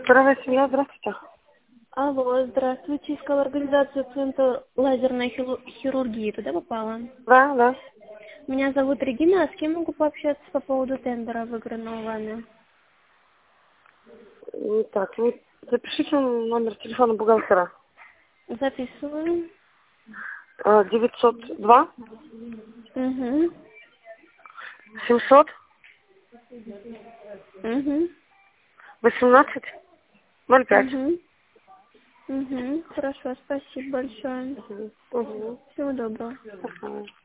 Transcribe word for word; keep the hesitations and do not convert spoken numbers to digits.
Здравия семья, здравствуйте. Алло, здравствуйте. Искала организацию Центр лазерной хиру- хирургии. Туда попала? Да, да. Меня зовут Регина. А с кем могу пообщаться по поводу тендера, выигранного вами? М, Так, вы запишите номер телефона бухгалтера. Записываю. А, девятьсот два Угу. семьсот Угу. восемнадцать ноль пять. Угу. Угу. Хорошо, спасибо большое. Угу. Угу. Всего доброго. Ага.